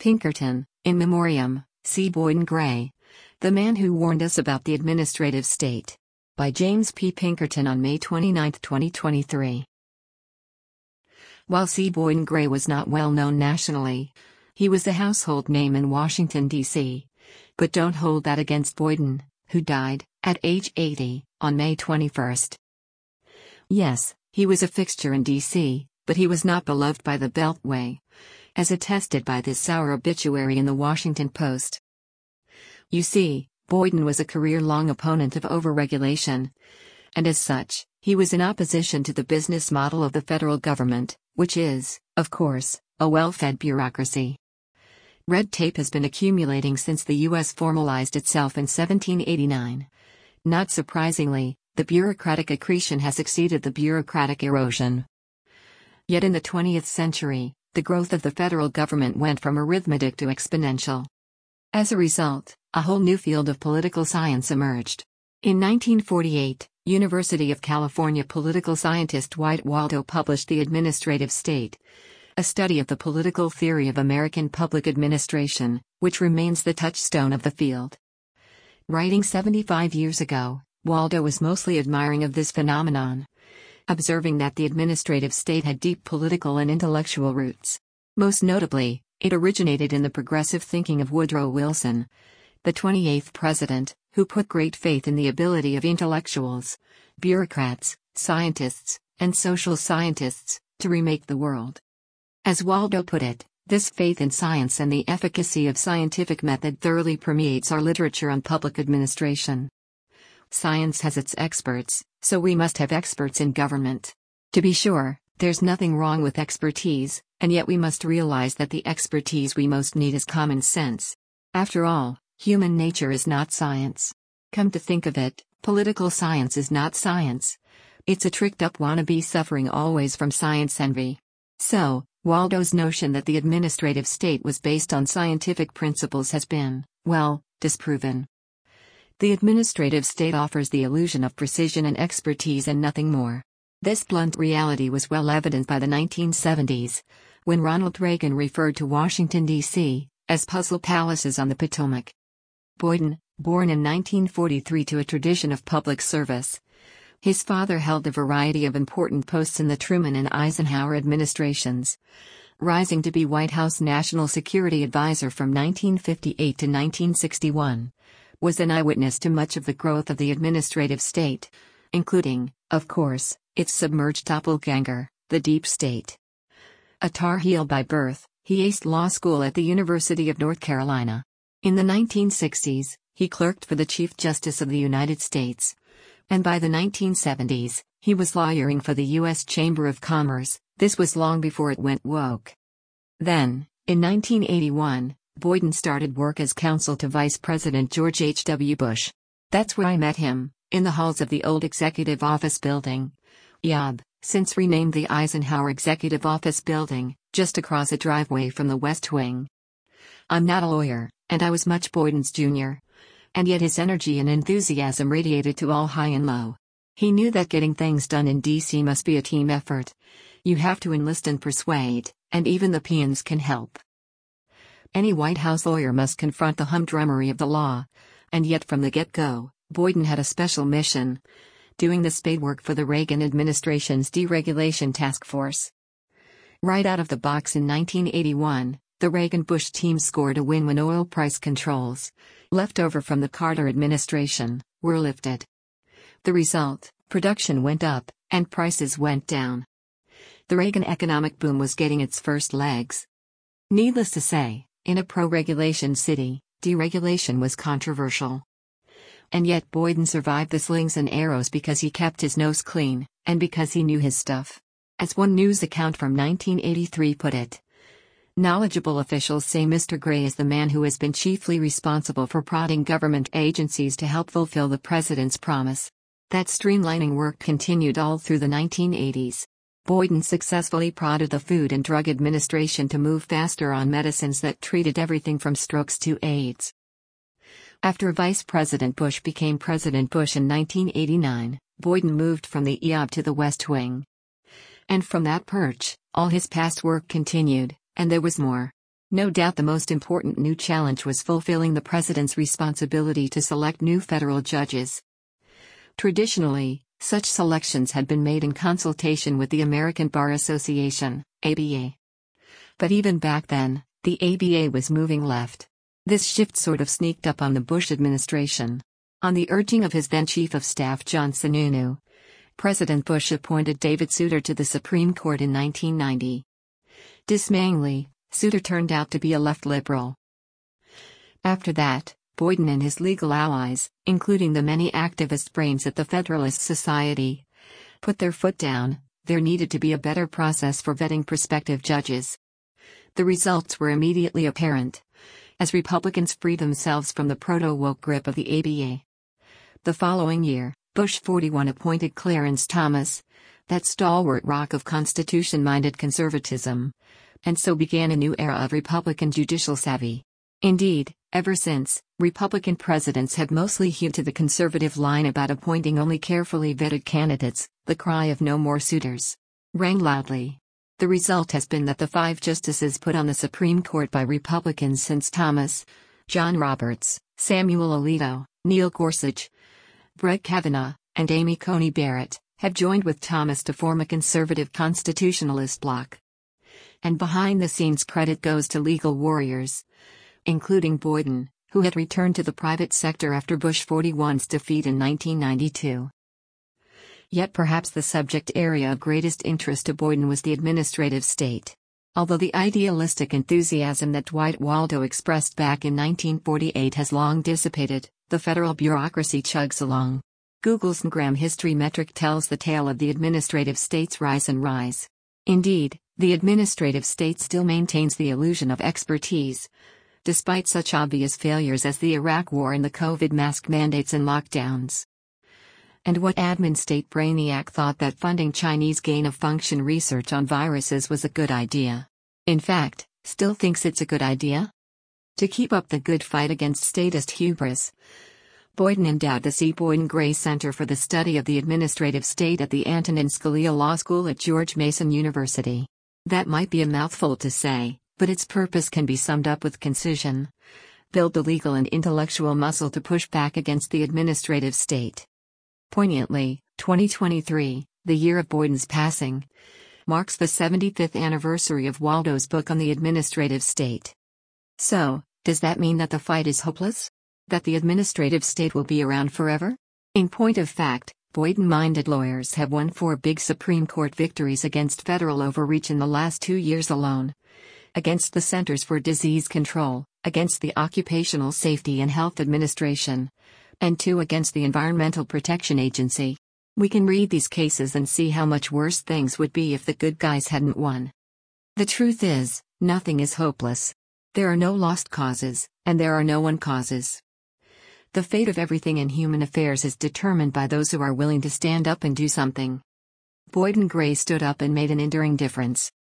Pinkerton, in memoriam, C. Boyden Gray. The Man Who Warned Us About the Administrative State. By James P. Pinkerton on May 29, 2023. While C. Boyden Gray was not well known nationally, he was a household name in Washington, D.C. But don't hold that against Boyden, who died, at age 80, on May 21. Yes, he was a fixture in D.C., but he was not beloved by the Beltway, as attested by this sour obituary in the Washington Post. You see, Boyden was a career-long opponent of overregulation, and as such, he was in opposition to the business model of the federal government, which is, of course, a well-fed bureaucracy. Red tape has been accumulating since the U.S. formalized itself in 1789. Not surprisingly, the bureaucratic accretion has exceeded the bureaucratic erosion. Yet in the 20th century, the growth of the federal government went from arithmetic to exponential. As a result, a whole new field of political science emerged. In 1948, University of California political scientist Dwight Waldo published The Administrative State, a study of the political theory of American public administration, which remains the touchstone of the field. Writing 75 years ago, Waldo was mostly admiring of this phenomenon, observing that the administrative state had deep political and intellectual roots. Most notably, it originated in the progressive thinking of Woodrow Wilson, the 28th president, who put great faith in the ability of intellectuals, bureaucrats, scientists, and social scientists, to remake the world. As Waldo put it, this faith in science and the efficacy of scientific method thoroughly permeates our literature on public administration. Science has its experts, so we must have experts in government. To be sure, there's nothing wrong with expertise, and yet we must realize that the expertise we most need is common sense. After all, human nature is not science. Come to think of it, political science is not science. It's a tricked-up wannabe suffering always from science envy. So, Waldo's notion that the administrative state was based on scientific principles has been, well, disproven. The administrative state offers the illusion of precision and expertise and nothing more. This blunt reality was well evident by the 1970s, when Ronald Reagan referred to Washington, D.C., as puzzle palaces on the Potomac. Boyden, born in 1943 to a tradition of public service. His father held a variety of important posts in the Truman and Eisenhower administrations, rising to be White House National Security Advisor from 1958 to 1961. Was an eyewitness to much of the growth of the administrative state, including, of course, its submerged doppelganger, the deep state. A Tar Heel by birth, he aced law school at the University of North Carolina. In the 1960s, he clerked for the Chief Justice of the United States, and by the 1970s, he was lawyering for the U.S. Chamber of Commerce. This was long before it went woke. Then, in 1981, Boyden started work as counsel to Vice President George H.W. Bush. That's where I met him, in the halls of the old Executive Office Building, EOB, since renamed the Eisenhower Executive Office Building, just across a driveway from the West Wing. I'm not a lawyer, and I was much Boyden's junior. And yet his energy and enthusiasm radiated to all high and low. He knew that getting things done in D.C. must be a team effort. You have to enlist and persuade, and even the peons can help. Any White House lawyer must confront the humdrummery of the law, and yet from the get-go, Boyden had a special mission, doing the spade work for the Reagan administration's deregulation task force. Right out of the box in 1981, the Reagan-Bush team scored a win when oil price controls, left over from the Carter administration, were lifted. The result, production went up, and prices went down. The Reagan economic boom was getting its first legs. Needless to say, in a pro-regulation city, deregulation was controversial. And yet Boyden survived the slings and arrows because he kept his nose clean, and because he knew his stuff. As one news account from 1983 put it, knowledgeable officials say Mr. Gray is the man who has been chiefly responsible for prodding government agencies to help fulfill the president's promise. That streamlining work continued all through the 1980s. Boyden successfully prodded the Food and Drug Administration to move faster on medicines that treated everything from strokes to AIDS. After Vice President Bush became President Bush in 1989, Boyden moved from the EOB to the West Wing. And from that perch, all his past work continued, and there was more. No doubt the most important new challenge was fulfilling the president's responsibility to select new federal judges. Traditionally, such selections had been made in consultation with the American Bar Association, ABA. But even back then, the ABA was moving left. This shift sort of sneaked up on the Bush administration. On the urging of his then Chief of Staff John Sununu, President Bush appointed David Souter to the Supreme Court in 1990. Dismayingly, Souter turned out to be a left liberal. After that, Boyden and his legal allies, including the many activist brains at the Federalist Society, put their foot down. There needed to be a better process for vetting prospective judges. The results were immediately apparent, as Republicans freed themselves from the proto-woke grip of the ABA. The following year, Bush 41 appointed Clarence Thomas, that stalwart rock of Constitution-minded conservatism, and so began a new era of Republican judicial savvy. Indeed, ever since, Republican presidents have mostly hewed to the conservative line about appointing only carefully vetted candidates. The cry of "no more suitors" rang loudly. The result has been that the 5 justices put on the Supreme Court by Republicans since Thomas, John Roberts, Samuel Alito, Neil Gorsuch, Brett Kavanaugh, and Amy Coney Barrett, have joined with Thomas to form a conservative constitutionalist bloc. And behind the scenes credit goes to legal warriors, including Boyden, who had returned to the private sector after Bush 41's defeat in 1992. Yet perhaps the subject area of greatest interest to Boyden was the administrative state. Although the idealistic enthusiasm that Dwight Waldo expressed back in 1948 has long dissipated, the federal bureaucracy chugs along. Google's Ngram History metric tells the tale of the administrative state's rise and rise. Indeed, the administrative state still maintains the illusion of expertise, despite such obvious failures as the Iraq War and the COVID mask mandates and lockdowns. And what admin state brainiac thought that funding Chinese gain-of-function research on viruses was a good idea? In fact, still thinks it's a good idea? To keep up the good fight against statist hubris, Boyden endowed the C. Boyden Gray Center for the Study of the Administrative State at the Antonin Scalia Law School at George Mason University. That might be a mouthful to say, but its purpose can be summed up with concision: build the legal and intellectual muscle to push back against the administrative state. Poignantly, 2023, the year of Boyden's passing, marks the 75th anniversary of Waldo's book on the administrative state. So, does that mean that the fight is hopeless? That the administrative state will be around forever? In point of fact, Boyden-minded lawyers have won 4 big Supreme Court victories against federal overreach in the last 2 years alone. Against the Centers for Disease Control, against the Occupational Safety and Health Administration, and 2 against the Environmental Protection Agency. We can read these cases and see how much worse things would be if the good guys hadn't won. The truth is, nothing is hopeless. There are no lost causes, and there are no won causes. The fate of everything in human affairs is determined by those who are willing to stand up and do something. Boyden Gray stood up and made an enduring difference.